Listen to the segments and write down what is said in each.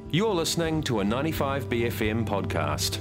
You're listening to a 95BFM podcast.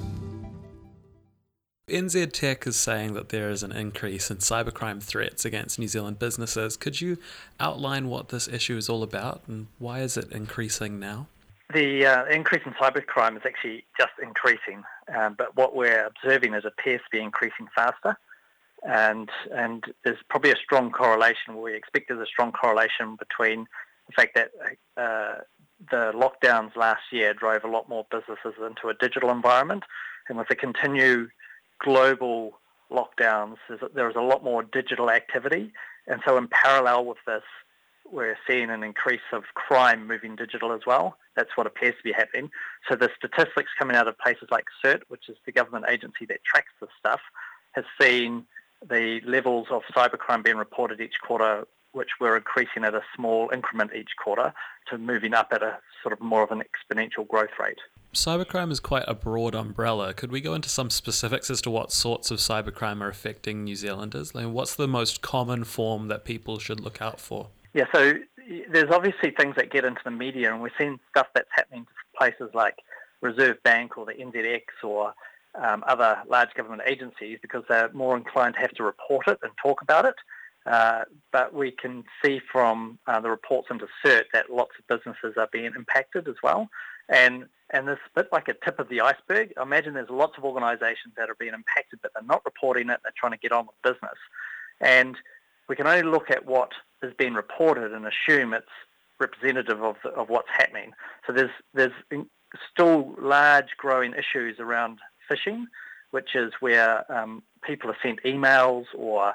NZ Tech is saying that there is an increase in cybercrime threats against New Zealand businesses. Could you outline what this issue is all about and why is it increasing now? The increase in cybercrime is actually just increasing, but what we're observing is it appears to be increasing faster, and there's probably a strong correlation. We expect there's a strong correlation between the fact that the lockdowns last year drove a lot more businesses into a digital environment, and with the continued global lockdowns, there is a lot more digital activity, and so in parallel with this, we're seeing an increase of crime moving digital as well. That's what appears to be happening. So the statistics coming out of places like CERT, which is the government agency that tracks this stuff, has seen the levels of cybercrime being reported each quarter, which were increasing at a small increment each quarter, to moving up at a sort of more of an exponential growth rate. Cybercrime is quite a broad umbrella. Could we go into some specifics as to what sorts of cybercrime are affecting New Zealanders? Like, what's the most common form that people should look out for? Yeah, so there's obviously things that get into the media, and we're seeing stuff that's happening to places like Reserve Bank or the NZX or other large government agencies because they're more inclined to have to report it and talk about it. But we can see from the reports into CERT that lots of businesses are being impacted as well. And this bit like a tip of the iceberg. I imagine there's lots of organisations that are being impacted, but they're not reporting it. They're trying to get on with business. And we can only look at what is being reported and assume it's representative of what's happening. So there's still large growing issues around phishing, which is where people are sent emails or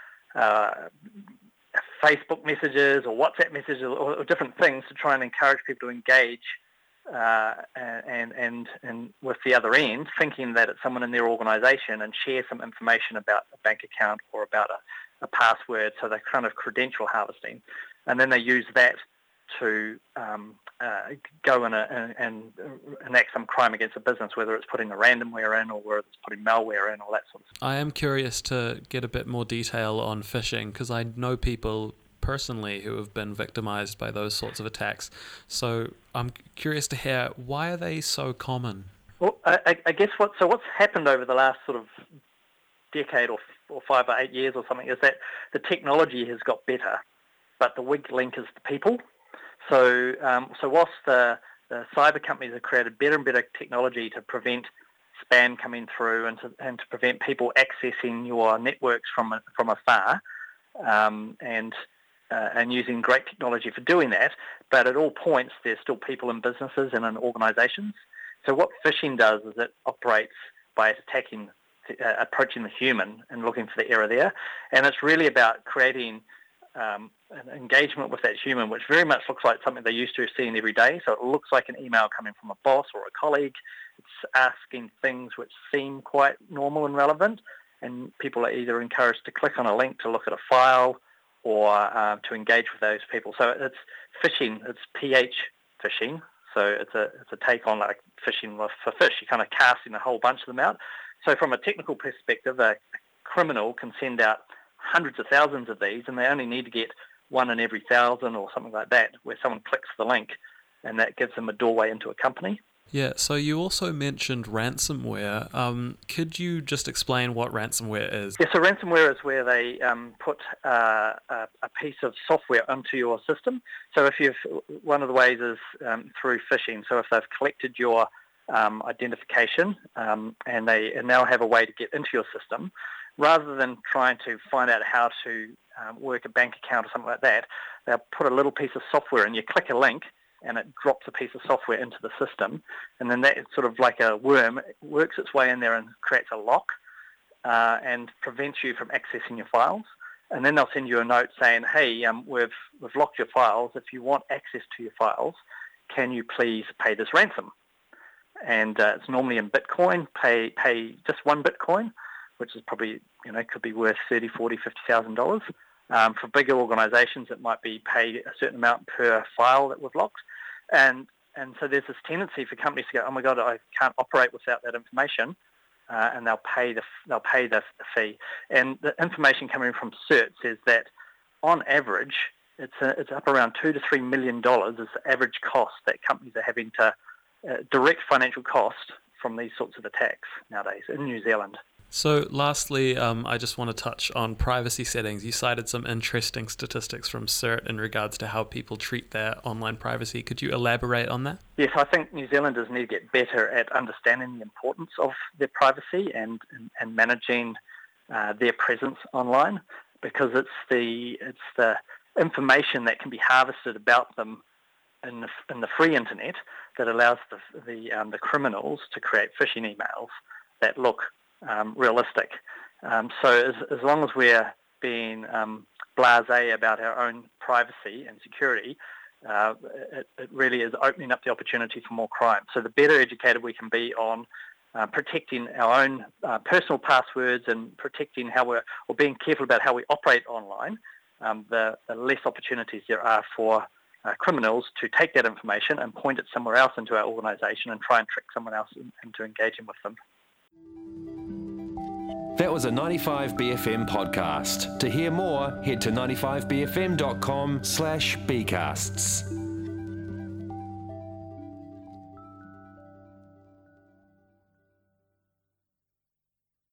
Facebook messages or WhatsApp messages or different things to try and encourage people to engage and with the other end, thinking that it's someone in their organisation and share some information about a bank account or about a password. So they're kind of credential harvesting, and then they use that to go and enact some crime against a business, whether it's putting a ransomware in or whether it's putting malware in, all that sort of stuff. I am curious to get a bit more detail on phishing because I know people personally who have been victimized by those sorts of attacks. So I'm curious to hear, why are they so common? Well, I guess what's happened over the last sort of decade or 5 or 8 years or something is that the technology has got better, but the weak link is the people. So whilst the cyber companies have created better and better technology to prevent spam coming through and to prevent people accessing your networks from afar, and using great technology for doing that, but at all points there's still people in businesses and in organisations. So what phishing does is it operates by approaching the human and looking for the error there, and it's really about creating an engagement with that human, which very much looks like something they're used to seeing every day. So it looks like an email coming from a boss or a colleague. It's asking things which seem quite normal and relevant, and people are either encouraged to click on a link to look at a file or to engage with those people. So it's phishing. It's PH phishing. So it's a take on like phishing for fish. You're kind of casting a whole bunch of them out. So from a technical perspective, a criminal can send out hundreds of thousands of these, and they only need to get one in every 1,000 or something like that, where someone clicks the link, and that gives them a doorway into a company. Yeah, so you also mentioned ransomware. Could you just explain what ransomware is? Yeah, so ransomware is where they put a piece of software onto your system. So one of the ways is through phishing. So if they've collected your identification and they now have a way to get into your system, rather than trying to find out how to work a bank account or something like that, they'll put a little piece of software and you click a link and it drops a piece of software into the system, and then that sort of like a worm, it works its way in there and creates a lock and prevents you from accessing your files. And then they'll send you a note saying, hey, we've locked your files. If you want access to your files, can you please pay this ransom? And it's normally in Bitcoin. Pay just one Bitcoin, which is probably, could be worth $30,000, $40,000, $50,000. For bigger organisations, it might be paid a certain amount per file that we've locked. And so there's this tendency for companies to go, oh my God, I can't operate without that information, and they'll pay the fee. And the information coming from CERT says that on average, it's up around $2 to $3 million is the average cost that companies are having to direct financial cost from these sorts of attacks nowadays in New Zealand. So lastly, I just want to touch on privacy settings. You cited some interesting statistics from CERT in regards to how people treat their online privacy. Could you elaborate on that? Yes, I think New Zealanders need to get better at understanding the importance of their privacy and managing their presence online, because it's the information that can be harvested about them in the free internet that allows the criminals to create phishing emails that look realistic. So as long as we're being blasé about our own privacy and security, it really is opening up the opportunity for more crime. So the better educated we can be on protecting our own personal passwords and protecting or being careful about how we operate online, the less opportunities there are for criminals to take that information and point it somewhere else into our organisation and try and trick someone else into engaging with them. That was a 95BFM podcast. To hear more, head to 95bfm.com/bcasts.